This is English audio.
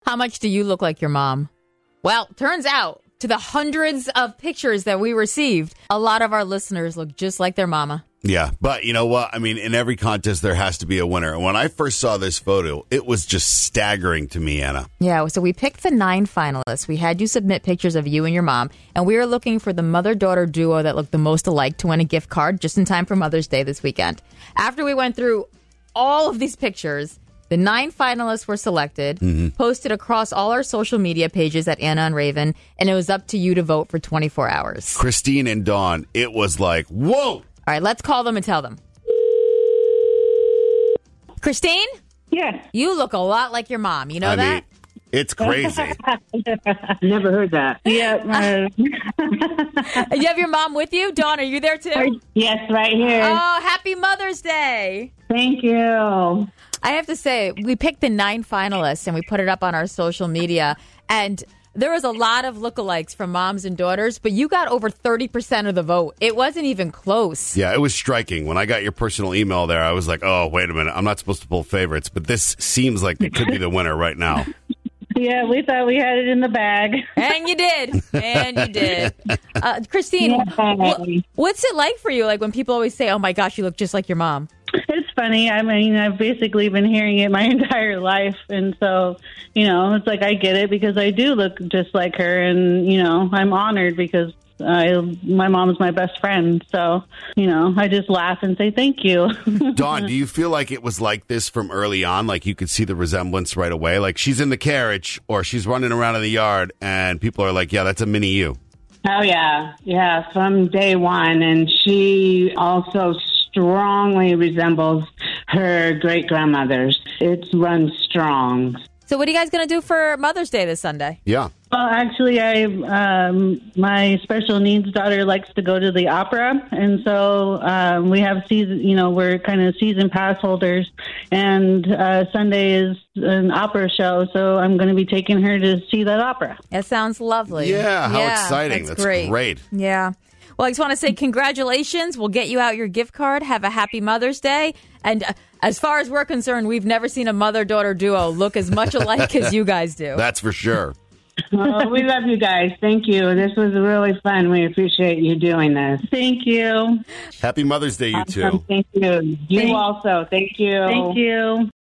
How much do you look like your mom? Well, turns out, to the hundreds of pictures that we received, a lot of our listeners look just like their mama. Yeah, but you know what? I mean, in every contest, there has to be a winner. And when I first saw this photo, it was just staggering to me, Anna. Yeah, so we picked the 9 finalists. We had you submit pictures of you and your mom, and we were looking for the mother-daughter duo that looked the most alike to win a gift card just in time for Mother's Day this weekend. After we went through all of these pictures, the 9 finalists were selected, posted across all our social media pages at Anna and Raven, and it was up to you to vote for 24 hours. Christine and Dawn, it was like, whoa! All right, let's call them and tell them. Christine? Yes. You look a lot like your mom. You know that? Mean, it's crazy. Never heard that. Yeah. You have your mom with you? Dawn, are you there too? Yes, right here. Oh, happy Mother's Day. Thank you. I have to say, we picked the 9 finalists and we put it up on our social media. And there was a lot of lookalikes from moms and daughters, but you got over 30% of the vote. It wasn't even close. Yeah, it was striking. When I got your personal email there, I was like, oh, wait a minute. I'm not supposed to pull favorites, but this seems like it could be the winner right now. Yeah, we thought we had it in the bag. And you did. And you did. Christine, what's it like for you? Like when people always say, oh, my gosh, you look just like your mom. It's funny. I mean, I've basically been hearing it my entire life. And so, it's like I get it because I do look just like her. And, I'm honored because my mom is my best friend. So, I just laugh and say thank you. Dawn, do you feel like it was like this from early on? Like you could see the resemblance right away? Like she's in the carriage or she's running around in the yard and people are like, yeah, that's a mini you. Oh, yeah. Yeah, from day one. And she also strongly resembles her great-grandmothers. It runs strong. So what are you guys going to do for Mother's Day this Sunday? Yeah. Well, actually, my special needs daughter likes to go to the opera. And so we have we're kind of season pass holders. And Sunday is an opera show. So I'm going to be taking her to see that opera. That sounds lovely. Yeah, how exciting. That's great. Yeah. Well, I just want to say congratulations. We'll get you out your gift card. Have a happy Mother's Day. And as far as we're concerned, we've never seen a mother-daughter duo look as much alike as you guys do. That's for sure. Oh, we love you guys. Thank you. This was really fun. We appreciate you doing this. Thank you. Happy Mother's Day, you two. Thank you. You also. Thank you. Thank you.